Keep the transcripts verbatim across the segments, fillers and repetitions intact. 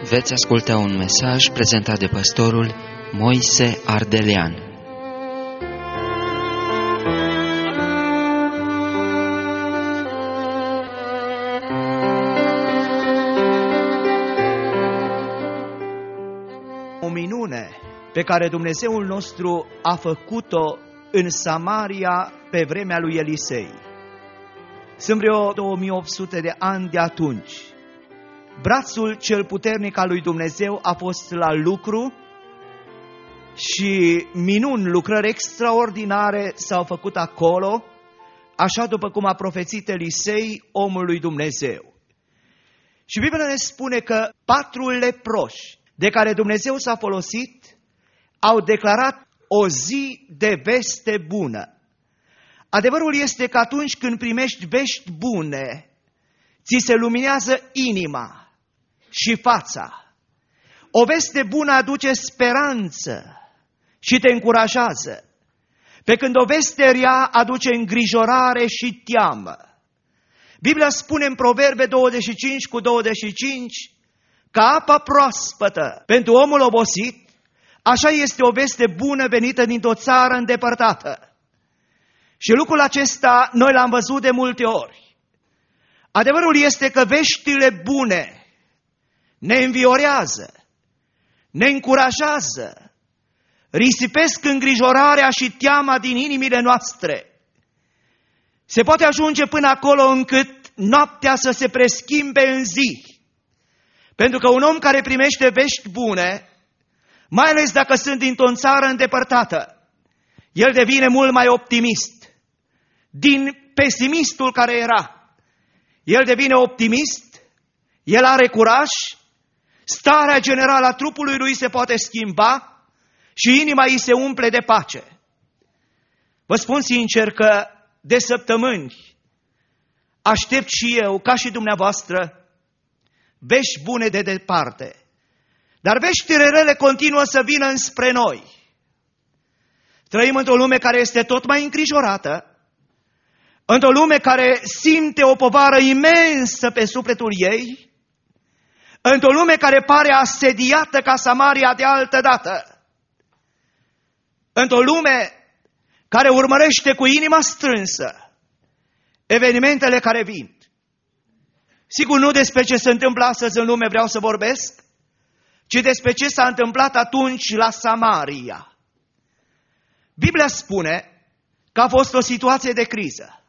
Veți asculta un mesaj prezentat de pastorul Moise Ardelean. O minune pe care Dumnezeul nostru a făcut-o în Samaria pe vremea lui Elisei. Sunt vreo două mii opt sute de ani de atunci. Brațul cel puternic al lui Dumnezeu a fost la lucru și minuni, lucrări extraordinare s-au făcut acolo, așa după cum a profețit Elisei, omul lui Dumnezeu. Și Biblia ne spune că patru leproși de care Dumnezeu s-a folosit au declarat o zi de veste bună. Adevărul este că atunci când primești vești bune, ți se luminează inima și fața. O veste bună aduce speranță și te încurajează, pe când o veste rea aduce îngrijorare și teamă. Biblia spune în Proverbe douăzeci și cinci cu douăzeci și cinci că apa proaspătă pentru omul obosit, așa este o veste bună venită dintr-o țară îndepărtată. Și lucrul acesta noi l-am văzut de multe ori. Adevărul este că veștile bune ne înviorează, ne încurajează, risipesc îngrijorarea și teama din inimile noastre. Se poate ajunge până acolo încât noaptea să se preschimbe în zi. Pentru că un om care primește vești bune, mai ales dacă sunt dintr-o țară îndepărtată, el devine mult mai optimist. Din pesimistul care era, el devine optimist, el are curaj, starea generală a trupului lui se poate schimba și inima îi se umple de pace. Vă spun sincer că de săptămâni aștept și eu, ca și dumneavoastră, vești bune de departe. Dar veștile rele continuă să vină înspre noi. Trăim într-o lume care este tot mai îngrijorată, într-o lume care simte o povară imensă pe sufletul ei, într-o lume care pare asediată ca Samaria de altă dată, într-o lume care urmărește cu inima strânsă evenimentele care vin. Sigur, nu despre ce se întâmplă astăzi în lume vreau să vorbesc, ci despre ce s-a întâmplat atunci la Samaria. Biblia spune că a fost o situație de criză.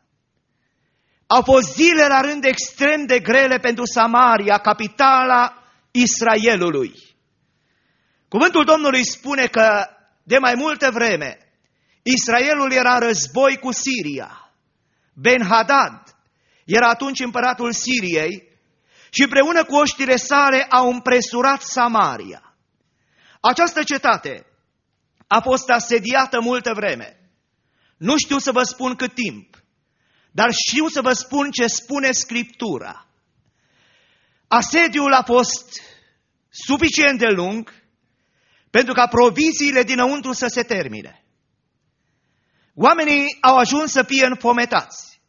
Au fost zile la rând extrem de grele pentru Samaria, capitala Israelului. Cuvântul Domnului spune că de mai multă vreme Israelul era în război cu Siria. Ben-Hadad era atunci împăratul Siriei și împreună cu oștile sale au împresurat Samaria. Această cetate a fost asediată multă vreme. Nu știu să vă spun cât timp, dar știu să vă spun ce spune Scriptura. Asediul a fost suficient de lung pentru ca proviziile dinăuntru să se termine. Oamenii au ajuns să fie înfometați.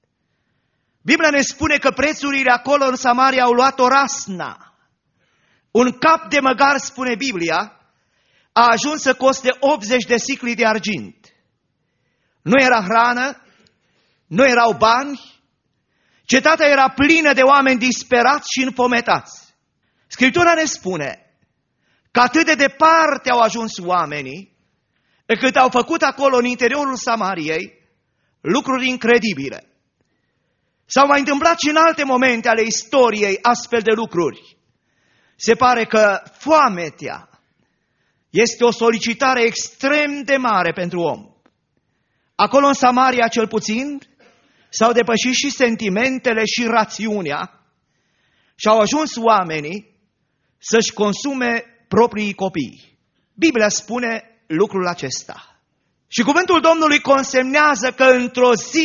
Biblia ne spune că prețurile acolo în Samaria au luat o rasna. Un cap de măgar, spune Biblia, a ajuns să coste optzeci de sicli de argint. Nu era hrană, nu erau bani, cetatea era plină de oameni disperați și înfometați. Scriptura ne spune că atât de departe au ajuns oamenii, încât au făcut acolo în interiorul Samariei lucruri incredibile. S-au mai întâmplat și în alte momente ale istoriei astfel de lucruri. Se pare că foametea este o solicitare extrem de mare pentru om. Acolo în Samaria, cel puțin, s-au depășit și sentimentele și rațiunea și au ajuns oamenii să-și consume proprii copii. Biblia spune lucrul acesta. Și cuvântul Domnului consemnează că într-o zi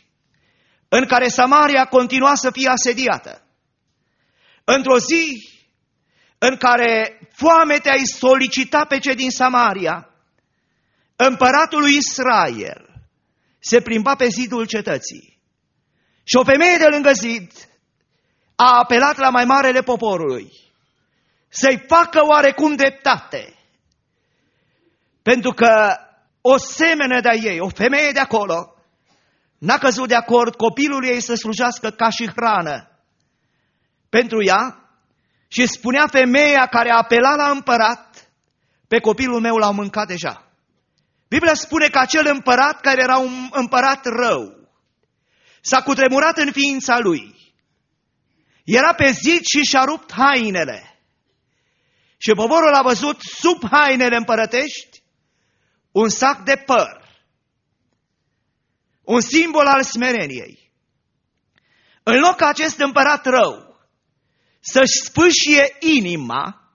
în care Samaria continua să fie asediată, într-o zi în care foametea îi solicita pe cei din Samaria, împăratul lui Israel se plimba pe zidul cetății și o femeie de lângă zid a apelat la mai marele poporului să-i facă oarecum dreptate. Pentru că o semenă de-a ei, o femeie de acolo, n-a căzut de acord copilul ei să slujească ca și hrană pentru ea și spunea femeia care apela la împărat, pe copilul meu l-au mâncat deja. Biblia spune că acel împărat, care era un împărat rău, s-a cutremurat în ființa lui. Era pe zid și și-a rupt hainele. Și poporul a văzut sub hainele împărătești un sac de păr. Un simbol al smereniei. În loc ca acest împărat rău să-și spâșie inima,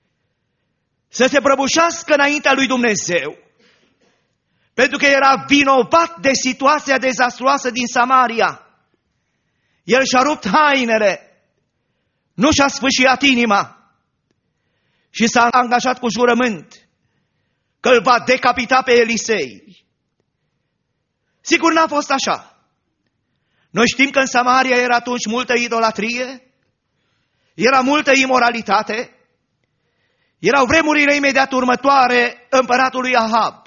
să se prăbușească înaintea lui Dumnezeu, pentru că era vinovat de situația dezastruoasă din Samaria. El și-a rupt hainele, nu și-a sfâșiat inima și s-a angajat cu jurământ că îl va decapita pe Elisei. Sigur n-a fost așa. Noi știm că în Samaria era atunci multă idolatrie, era multă imoralitate, erau vremurile imediat următoare împăratului Ahab.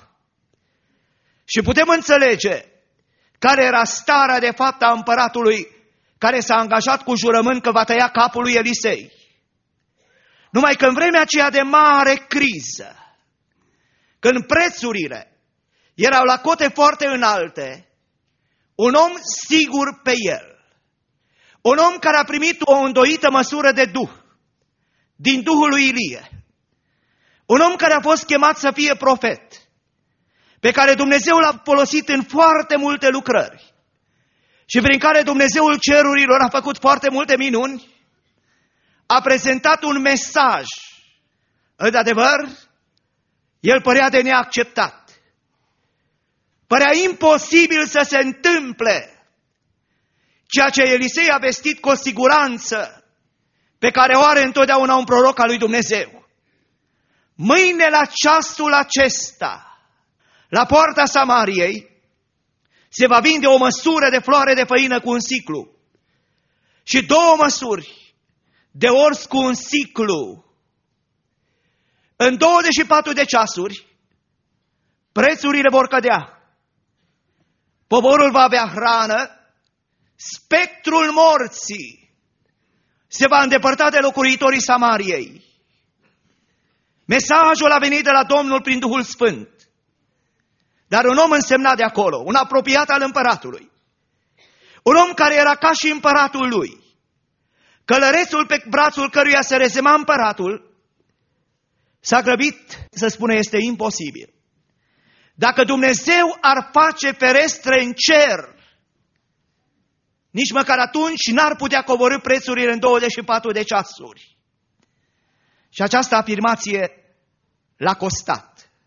Și putem înțelege care era starea de fapt a împăratului care s-a angajat cu jurământ că va tăia capul lui Elisei. Numai că în vremea aceea de mare criză, când prețurile erau la cote foarte înalte, un om sigur pe el, un om care a primit o îndoită măsură de duh din Duhul lui Ilie, un om care a fost chemat să fie profet, pe care Dumnezeu l-a folosit în foarte multe lucrări și prin care Dumnezeul cerurilor a făcut foarte multe minuni, a prezentat un mesaj. De adevăr, el părea de neacceptat. Părea imposibil să se întâmple ceea ce Elisei a vestit cu o siguranță pe care o are întotdeauna un proroc al lui Dumnezeu. Mâine la ceasul acesta, la poarta Samariei, se va vinde o măsură de floare de făină cu un siclu și două măsuri de ors cu un siclu. În douăzeci și patru de ceasuri, prețurile vor cădea. Poporul va avea hrană, spectrul morții se va îndepărta de locuitorii Samariei. Mesajul a venit de la Domnul prin Duhul Sfânt. Dar un om însemnat de acolo, un apropiat al împăratului, un om care era ca și împăratul lui, călărețul pe brațul căruia se rezema împăratul, s-a grăbit să spună este imposibil. Dacă Dumnezeu ar face ferestre în cer, nici măcar atunci n-ar putea coborî prețurile în douăzeci și patru de ceasuri. Și această afirmație l-a costat.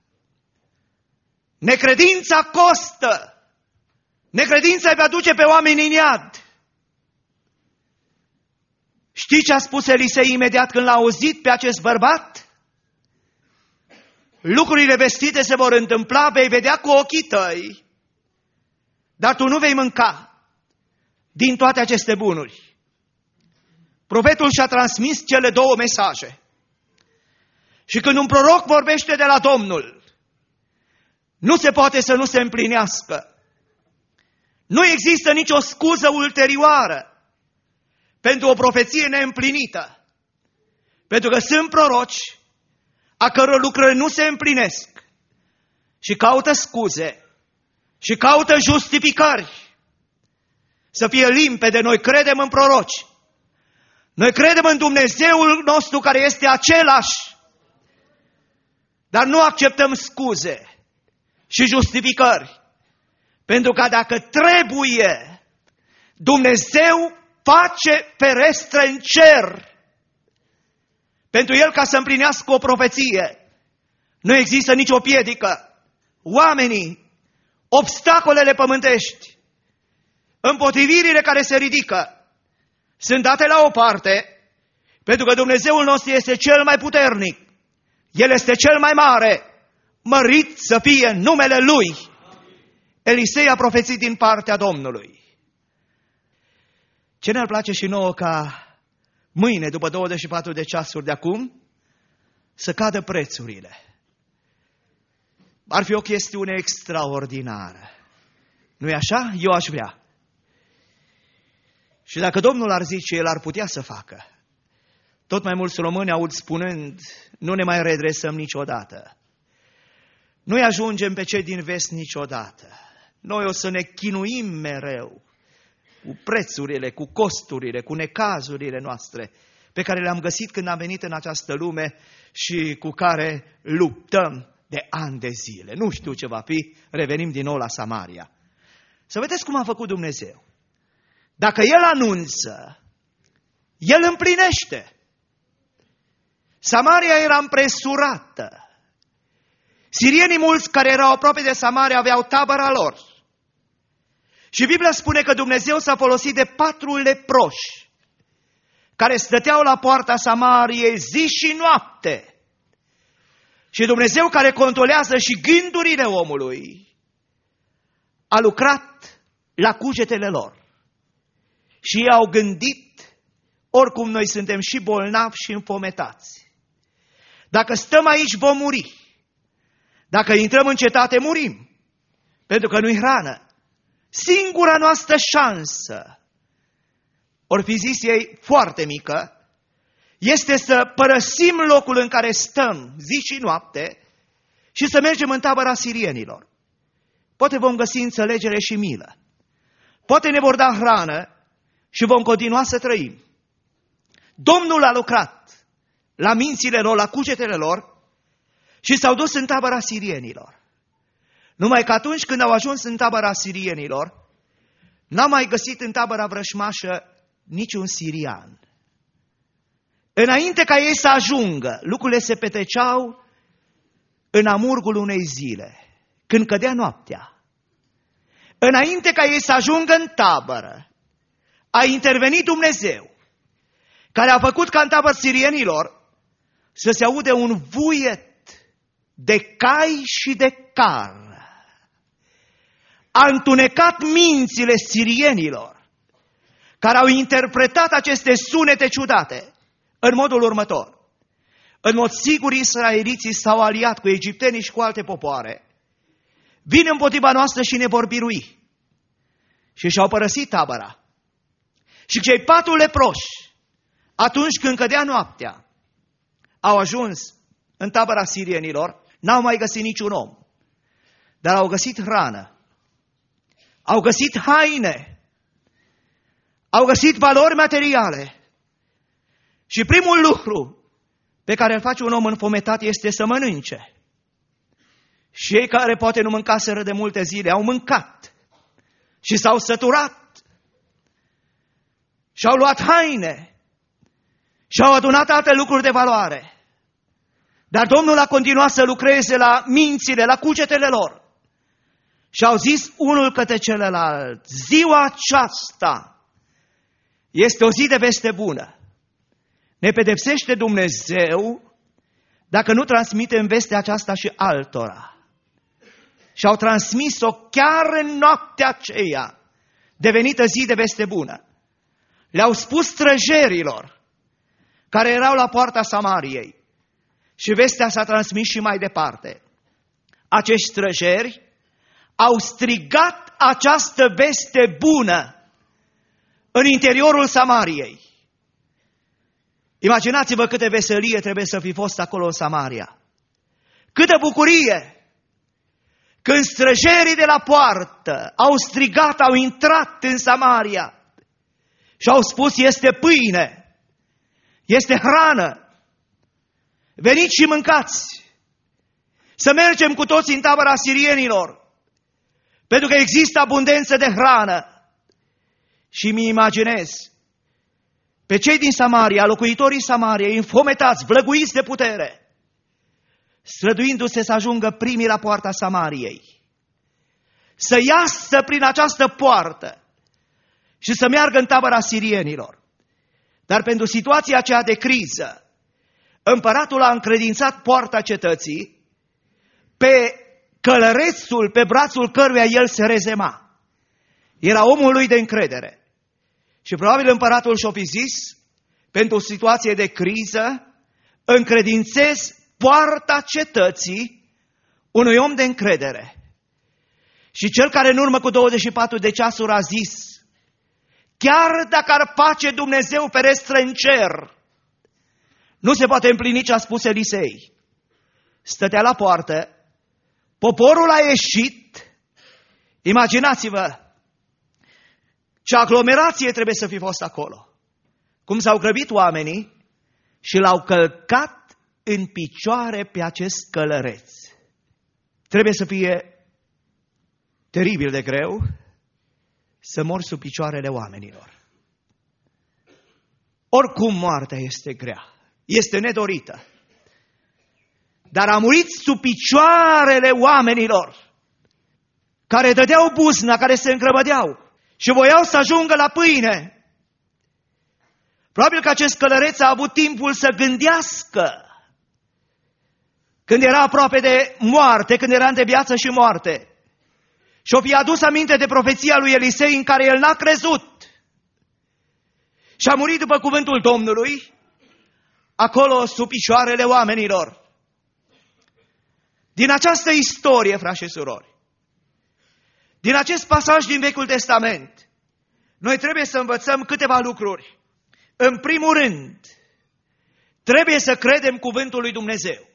Necredința costă. Necredința îi va duce pe oameni în iad. Știi ce a spus Elisei imediat când l-a auzit pe acest bărbat? Lucrurile vestite se vor întâmpla, vei vedea cu ochii tăi, dar tu nu vei mânca din toate aceste bunuri. Profetul și-a transmis cele două mesaje. Și când un proroc vorbește de la Domnul, nu se poate să nu se împlinească. Nu există nicio scuză ulterioară pentru o profeție neîmplinită. Pentru că sunt proroci a căror lucrări nu se împlinesc și caută scuze și caută justificări. Să fie limpede, noi credem în proroci. Noi credem în Dumnezeul nostru care este același. Dar nu acceptăm scuze și justificări. Pentru că dacă trebuie, Dumnezeu face ferestre în cer pentru el ca să împlinească o profeție. Nu există nicio piedică. Oamenii, obstacolele pământești, împotrivirile care se ridică, sunt date la o parte, pentru că Dumnezeul nostru este cel mai puternic. El este cel mai mare. Mărit să fie numele Lui. Elisei a profețit din partea Domnului. Ce ne-ar place și nouă ca mâine, după douăzeci și patru de ceasuri de acum, să cadă prețurile. Ar fi o chestiune extraordinară. Nu-i așa? Eu aș vrea. Și dacă Domnul ar zice, El ar putea să facă. Tot mai mulți români aud spunând, nu ne mai redresăm niciodată. Nu-i ajungem pe cei din vest niciodată. Noi o să ne chinuim mereu cu prețurile, cu costurile, cu necazurile noastre pe care le-am găsit când am venit în această lume și cu care luptăm de ani de zile. Nu știu ce va fi, revenim din nou la Samaria. Să vedeți cum a făcut Dumnezeu. Dacă El anunță, El împlinește. Samaria era împresurată. Sirienii mulți care erau aproape de Samaria aveau tabăra lor. Și Biblia spune că Dumnezeu s-a folosit de patru leproși care stăteau la poarta Samariei zi și noapte. Și Dumnezeu, care controlează și gândurile omului, a lucrat la cugetele lor. Și ei au gândit, oricum noi suntem și bolnavi și înfometați. Dacă stăm aici vom muri. Dacă intrăm în cetate murim. Pentru că nu-i hrană. Singura noastră șansă, ori fi zis ei foarte mică, este să părăsim locul în care stăm zi și noapte și să mergem în tabăra sirienilor. Poate vom găsi înțelegere și milă. Poate ne vor da hrană și vom continua să trăim. Domnul a lucrat la mințile lor, la cugetele lor și s-au dus în tabăra sirienilor. Numai că atunci când au ajuns în tabăra sirienilor, n-au mai găsit în tabăra vrășmașă niciun sirian. Înainte ca ei să ajungă, lucrurile se petreceau în amurgul unei zile, când cădea noaptea. Înainte ca ei să ajungă în tabără, a intervenit Dumnezeu, care a făcut ca în tabăra sirienilor să se aude un vuiet de cai și de car. A întunecat mințile sirienilor, care au interpretat aceste sunete ciudate în modul următor. În mod sigur, israeliții s-au aliat cu egiptenii și cu alte popoare. Vin împotriva noastră și ne vor birui. Și și-au părăsit tabăra. Și cei patru leproși, atunci când cădea noaptea, au ajuns în tabăra sirienilor, n-au mai găsit niciun om, dar au găsit hrană. Au găsit haine, au găsit valori materiale. Și primul lucru pe care îl face un om înfometat este să mănânce. Și ei care poate nu mâncaseră de multe zile, au mâncat și s-au săturat. Și-au luat haine și-au adunat alte lucruri de valoare. Dar Domnul a continuat să lucreze la mințile, la cugetele lor. Și au zis unul către celălalt, ziua aceasta este o zi de veste bună. Ne pedepsește Dumnezeu dacă nu transmitem vestea aceasta și altora. Și au transmis-o chiar în noaptea aceea, devenită zi de veste bună. Le-au spus străjerilor care erau la poarta Samariei. Și vestea s-a transmis și mai departe. Acești străjeri au strigat această veste bună în interiorul Samariei. Imaginați-vă câte veselie trebuie să fi fost acolo în Samaria. Câtă bucurie! Când străjerii de la poartă au strigat, au intrat în Samaria și au spus, este pâine, este hrană, veniți și mâncați, să mergem cu toți în tabăra sirienilor, pentru că există abundență de hrană. Și mi imaginez pe cei din Samaria, locuitorii Samariei, înfometați, vlăguiți de putere, străduindu-se să ajungă primii la poarta Samariei, să iasă prin această poartă și să meargă în tabăra sirienilor. Dar pentru situația aceea de criză, împăratul a încredințat poarta cetății pe călărețul, pe brațul căruia el se rezema. Era omul lui de încredere. Și probabil împăratul și-o fi zis, pentru o situație de criză, încredințez poarta cetății unui om de încredere. Și cel care în urmă cu douăzeci și patru de ceasuri a zis, chiar dacă ar face Dumnezeu ferestră în cer, nu se poate împlini ce a spus Elisei. Stătea la poartă, poporul a ieșit, imaginați-vă ce aglomerație trebuie să fi fost acolo. Cum s-au grăbit oamenii și l-au călcat în picioare pe acest călăreț. Trebuie să fie teribil de greu să mor sub picioarele oamenilor. Oricum moartea este grea, este nedorită. Dar a murit sub picioarele oamenilor care dădeau buzna, care se îngrămădeau și voiau să ajungă la pâine. Probabil că acest călăreț a avut timpul să gândească când era aproape de moarte, când era între viață și moarte. Și-o fi adus aminte de profeția lui Elisei în care el n-a crezut. Și a murit după cuvântul Domnului, acolo sub picioarele oamenilor. Din această istorie, frați și surori, din acest pasaj din Vechiul Testament, noi trebuie să învățăm câteva lucruri. În primul rând, trebuie să credem cuvântul lui Dumnezeu.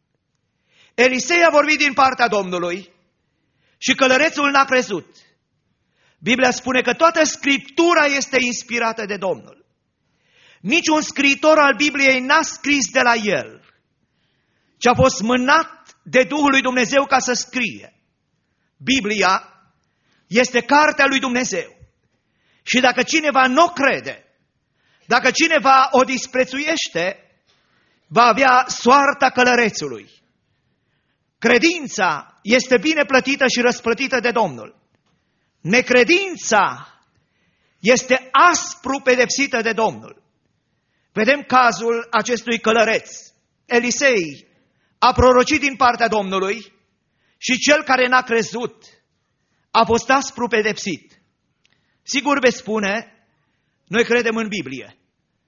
Elisei a vorbit din partea Domnului și călărețul n-a crezut. Biblia spune că toată Scriptura este inspirată de Domnul. Niciun scriitor al Bibliei n-a scris de la el, ci a fost mânat de Duhul lui Dumnezeu ca să scrie. Biblia este cartea lui Dumnezeu. Și dacă cineva nu crede, dacă cineva o disprețuiește, va avea soarta călărețului. Credința este bine plătită și răsplătită de Domnul. Necredința este aspru pedepsită de Domnul. Vedem cazul acestui călăreț. Elisei a prorocit din partea Domnului și cel care n-a crezut a fost aspru pedepsit. Sigur veți spune, noi credem în Biblie.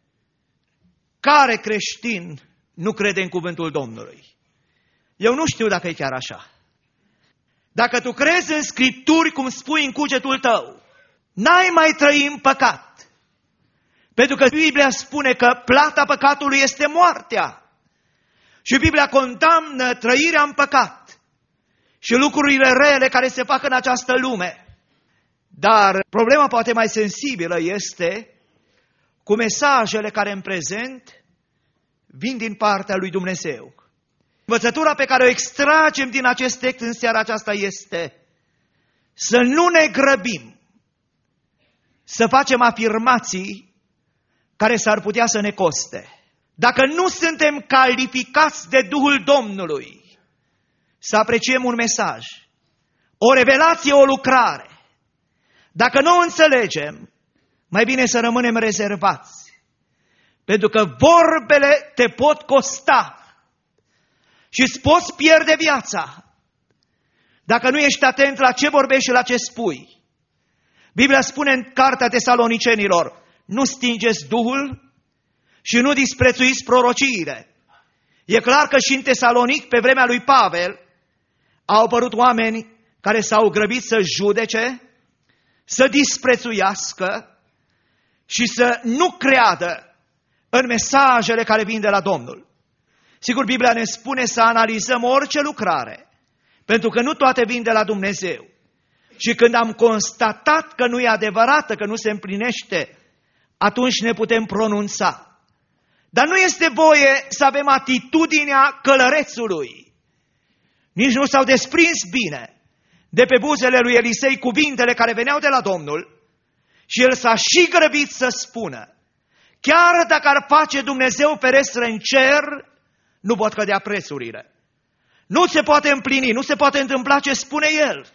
Care creștin nu crede în cuvântul Domnului? Eu nu știu dacă e chiar așa. Dacă tu crezi în Scripturi, cum spui în cugetul tău, n-ai mai trăi în păcat. Pentru că Biblia spune că plata păcatului este moartea. Și Biblia condamnă trăirea în păcat și lucrurile rele care se fac în această lume. Dar problema poate mai sensibilă este cu mesajele care în prezent vin din partea lui Dumnezeu. Învățătura pe care o extragem din acest text în seara aceasta este să nu ne grăbim să facem afirmații care s-ar putea să ne coste. Dacă nu suntem calificați de Duhul Domnului să apreciem un mesaj, o revelație, o lucrare, dacă nu o înțelegem, mai bine să rămânem rezervați. Pentru că vorbele te pot costa și îți poți pierde viața dacă nu ești atent la ce vorbești și la ce spui. Biblia spune în Cartea Tesalonicenilor, nu stingeți Duhul și nu disprețuiți prorociile. E clar că și în Tesalonic, pe vremea lui Pavel, au apărut oameni care s-au grăbit să judece, să disprețuiască și să nu creadă în mesajele care vin de la Domnul. Sigur, Biblia ne spune să analizăm orice lucrare, pentru că nu toate vin de la Dumnezeu. Și când am constatat că nu e adevărată, că nu se împlinește, atunci ne putem pronunța. Dar nu este voie să avem atitudinea călărețului. Nici nu s-au desprins bine de pe buzele lui Elisei cuvintele care veneau de la Domnul și el s-a și grăbit să spună, chiar dacă ar face Dumnezeu ferestră în cer, nu pot cădea prețurile. Nu se poate împlini, nu se poate întâmpla ce spune el.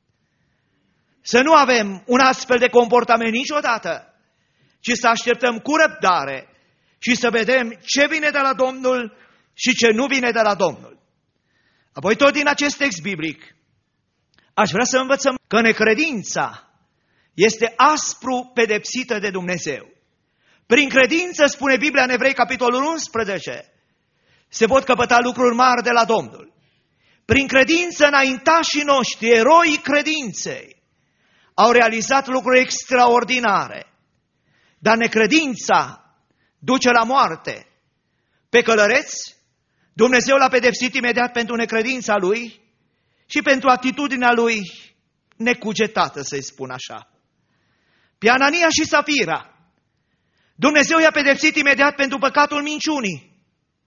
Să nu avem un astfel de comportament niciodată, ci să așteptăm cu răbdare și să vedem ce vine de la Domnul și ce nu vine de la Domnul. Apoi tot din acest text biblic, aș vrea să învățăm că necredința este aspru pedepsită de Dumnezeu. Prin credință, spune Biblia în Evrei, capitolul unsprezece, se pot căpăta lucruri mari de la Domnul. Prin credință, înaintașii noștri, eroii credinței, au realizat lucruri extraordinare. Dar necredința duce la moarte. Pe Călăreț, Dumnezeu l-a pedepsit imediat pentru necredința lui și pentru atitudinea lui necugetată, să-i spun așa. Pe Anania și Safira, Dumnezeu i-a pedepsit imediat pentru păcatul minciunii.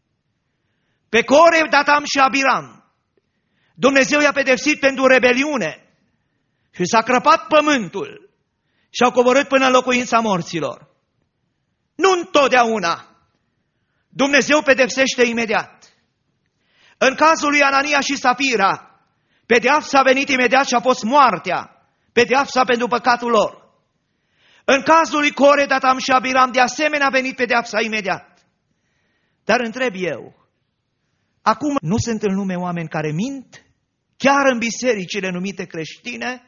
Pe Core, Datam și Abiram, Dumnezeu i-a pedepsit pentru rebeliune și s-a crăpat pământul și au coborât până în locuința morților. Nu întotdeauna Dumnezeu pedepsește imediat. În cazul lui Anania și Safira, pedeapsa a venit imediat și a fost moartea, pedeapsa pentru păcatul lor. În cazul lui Core, Datam și Abiram, de asemenea a venit pedeapsa imediat. Dar întreb eu, acum nu sunt în lume oameni care mint, chiar în bisericile numite creștine?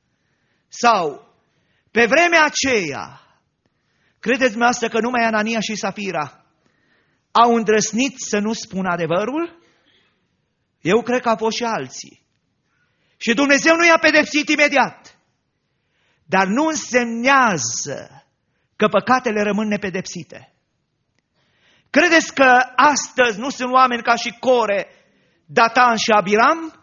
Sau, pe vremea aceea, credeți dumneavoastră că numai Anania și Safira au îndrăznit să nu spună adevărul? Eu cred că au fost și alții. Și Dumnezeu nu i-a pedepsit imediat. Dar nu însemnează că păcatele rămân nepedepsite. Credeți că astăzi nu sunt oameni ca și Core, Datan și Abiram?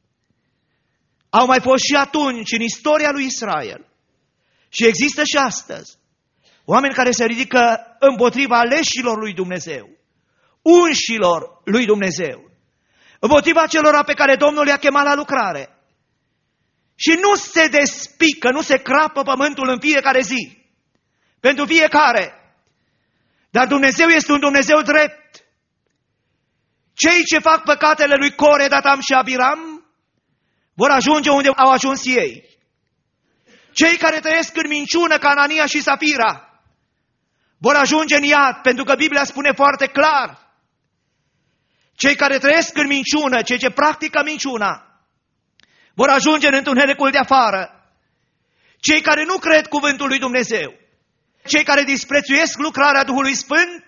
Au mai fost și atunci în istoria lui Israel. Și există și astăzi oameni care se ridică împotriva aleșilor lui Dumnezeu, unșilor lui Dumnezeu, împotriva celor pe care Domnul i-a chemat la lucrare. Și nu se despică, nu se crapă pământul în fiecare zi, pentru fiecare. Dar Dumnezeu este un Dumnezeu drept. Cei ce fac păcatele lui Core, Datam și Abiram vor ajunge unde au ajuns ei. Cei care trăiesc în minciună ca Anania și Safira vor ajunge în iad, pentru că Biblia spune foarte clar. Cei care trăiesc în minciună, cei ce practică minciuna, vor ajunge în întunericul de afară. Cei care nu cred cuvântul lui Dumnezeu, cei care disprețuiesc lucrarea Duhului Sfânt,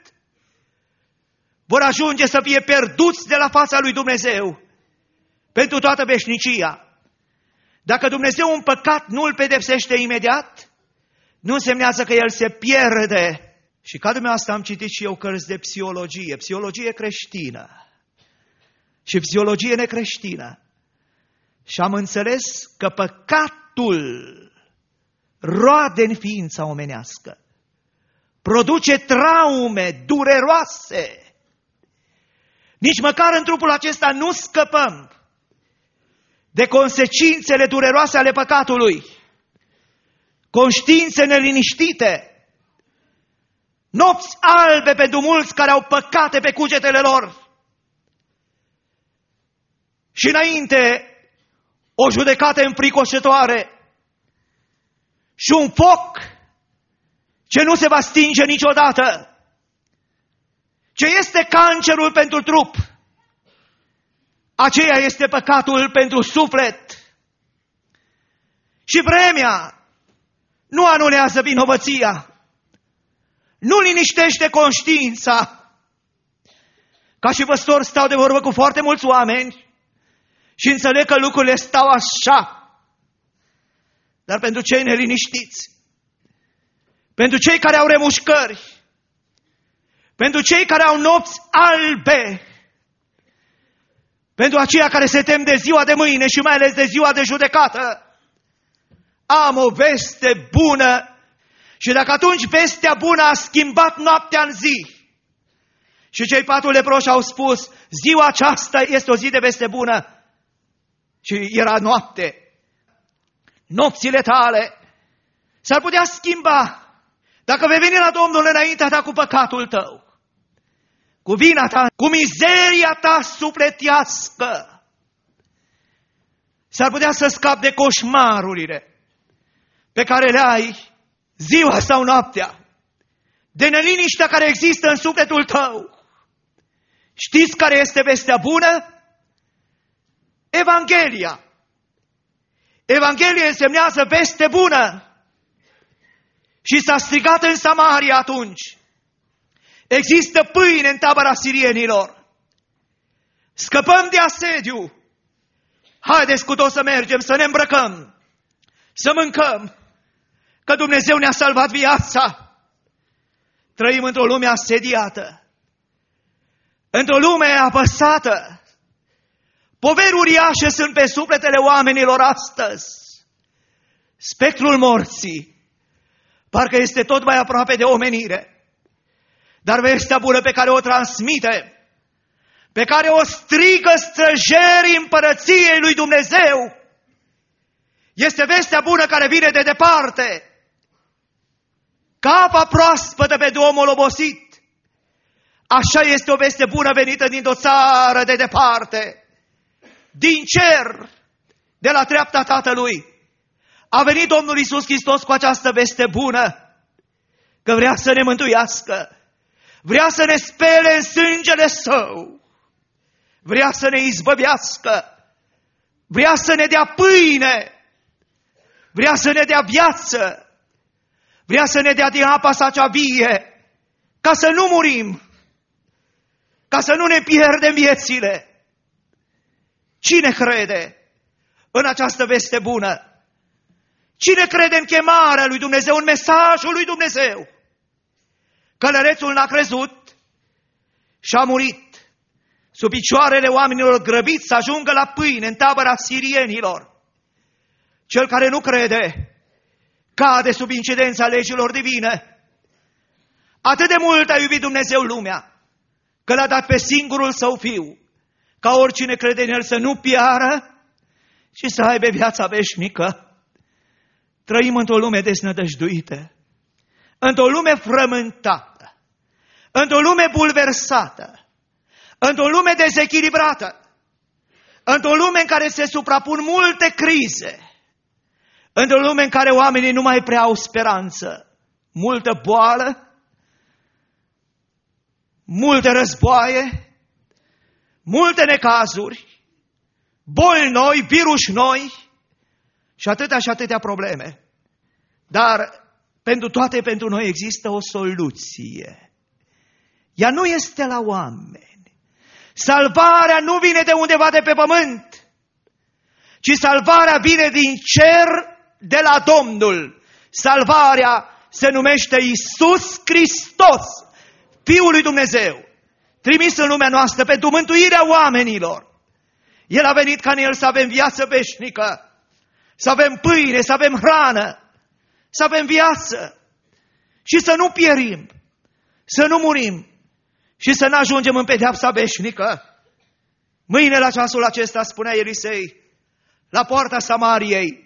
vor ajunge să fie pierduți de la fața lui Dumnezeu pentru toată veșnicia. Dacă Dumnezeu un păcat nu îl pedepsește imediat, nu însemnează că el se pierde. Și ca dumneavoastră am citit și eu cărți de psihologie, psihologie creștină și psihologie necreștină. Și am înțeles că păcatul roade în ființa omenească, produce traume dureroase. Nici măcar în trupul acesta nu scăpăm de consecințele dureroase ale păcatului. Conștiințe neliniștite, nopți albe pentru mulți care au păcate pe cugetele lor. Și înainte, o judecată înfricoșătoare și un foc ce nu se va stinge niciodată. Ce este cancerul pentru trup, aceea este păcatul pentru suflet. Și vremea nu anulează vinovăția, nu liniștește conștiința. Ca și păstor stau de vorbă cu foarte mulți oameni și înțeleg că lucrurile stau așa. Dar pentru cei neliniștiți, pentru cei care au remușcări, pentru cei care au nopți albe, pentru aceia care se tem de ziua de mâine și mai ales de ziua de judecată, am o veste bună. Și dacă atunci vestea bună a schimbat noaptea în zi și cei patru leproși au spus, ziua aceasta este o zi de veste bună, și era noapte, nopțile tale s-ar putea schimba dacă vei veni la Domnul înaintea ta cu păcatul tău, cu vina ta, cu mizeria ta sufletească. S-ar putea să scapi de coșmarurile pe care le ai ziua sau noaptea, de neliniștea care există în sufletul tău. Știți care este vestea bună? Evanghelia. Evanghelia însemnează veste bună. Și s-a strigat în Samaria atunci: există pâine în tabăra sirienilor. Scăpăm de asediu. Haideți cu toți să mergem, să ne îmbrăcăm, să mâncăm, că Dumnezeu ne-a salvat viața. Trăim într-o lume asediată, într-o lume apăsată. Poveri uriașe sunt pe sufletele oamenilor astăzi. Spectrul morții parcă este tot mai aproape de omenire. Dar vestea bună pe care o transmite, pe care o strigă străjerii împărăției lui Dumnezeu, este vestea bună care vine de departe. Ca apa proaspătă pe omul obosit, așa este o veste bună venită dintr-o țară de departe, din cer, de la treapta Tatălui. A venit Domnul Iisus Hristos cu această veste bună, că vrea să ne mântuiască, vrea să ne spele în sângele Său, vrea să ne izbăvească, vrea să ne dea pâine, vrea să ne dea viață, vrea să ne dea din apa sa cea vie, ca să nu murim, ca să nu ne pierdem viețile. Cine crede în această veste bună? Cine crede în chemarea lui Dumnezeu, în mesajul lui Dumnezeu? Călărețul n-a crezut și a murit sub picioarele oamenilor grăbiți să ajungă la pâine în tabăra sirienilor. Cel care nu crede cade sub incidența legilor divine. Atât de mult a iubit Dumnezeu lumea, că l-a dat pe singurul Său Fiu, ca oricine crede în El să nu piară, ci să aibă viața veșnică. Trăim într-o lume desnădăjduită, într-o lume frământată, într-o lume bulversată, într-o lume dezechilibrată, într-o lume în care se suprapun multe crize, într-o lume în care oamenii nu mai prea au speranță, multă boală, multe războaie, multe necazuri, boli noi, virus noi și atâtea și atâtea probleme. Dar pentru toate, pentru noi există o soluție. Ea nu este la oameni. Salvarea nu vine de undeva de pe pământ, ci salvarea vine din cer, de la Domnul. Salvarea se numește Iisus Hristos, Fiul lui Dumnezeu, trimis în lumea noastră pentru mântuirea oamenilor. El a venit ca în El să avem viață veșnică, să avem pâine, să avem hrană, să avem viață și să nu pierim, să nu murim și să nu ajungem în pedeapsa veșnică. Mâine la ceasul acesta, spunea Elisei, la poarta Samariei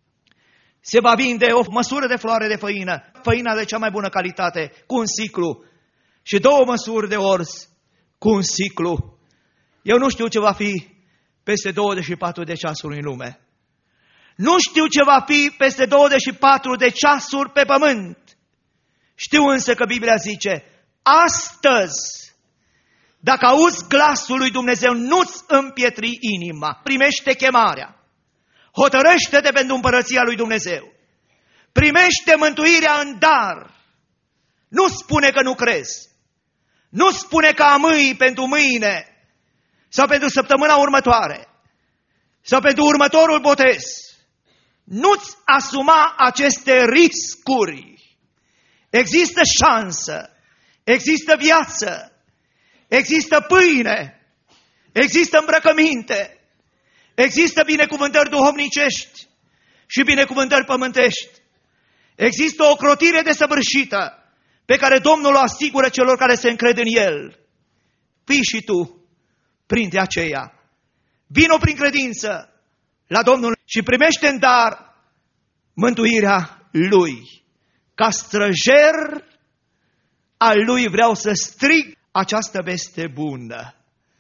se va vinde o măsură de floare de făină, făina de cea mai bună calitate, cu un siclu, și două măsuri de orz cu un siclu. Eu nu știu ce va fi peste douăzeci și patru de ceasuri în lume. Nu știu ce va fi peste douăzeci și patru de ceasuri pe pământ. Știu însă că Biblia zice, astăzi, dacă auzi glasul lui Dumnezeu, nu-ți împietri inima. Primește chemarea. Hotărăște-te pentru împărăția lui Dumnezeu. Primește mântuirea în dar. Nu spune că nu crezi. Nu spune că amâi pentru mâine sau pentru săptămâna următoare sau pentru următorul botez. Nu-ți asuma aceste riscuri. Există șansă, există viață, există pâine, există îmbrăcăminte, există binecuvântări duhovnicești și binecuvântări pământești. Există o ocrotire desăvârșită pe care Domnul o asigură celor care se încred în El. Fii și tu printre aceia. Vino prin credință la Domnul și primește în dar mântuirea Lui. Ca străjer al Lui vreau să strig această veste bună.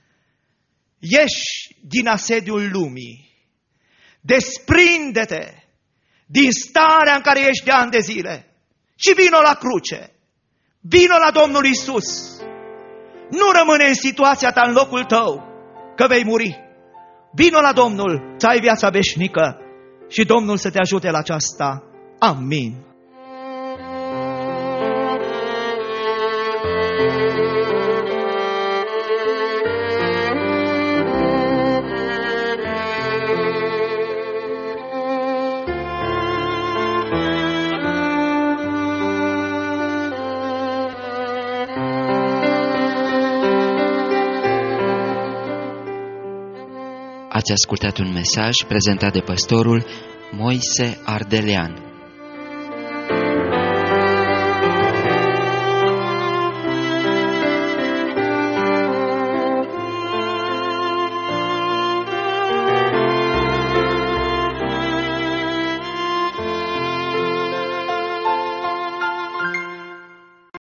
Ieși din asediul lumii. Desprinde-te din starea în care ești de ani de zile și vino la cruce. Vino la Domnul Iisus. Nu rămâne în situația ta, în locul tău, că vei muri. Vino la Domnul să ai viața veșnică și Domnul să te ajute la aceasta. Amin. Ați ascultat un mesaj prezentat de pastorul Moise Ardelean.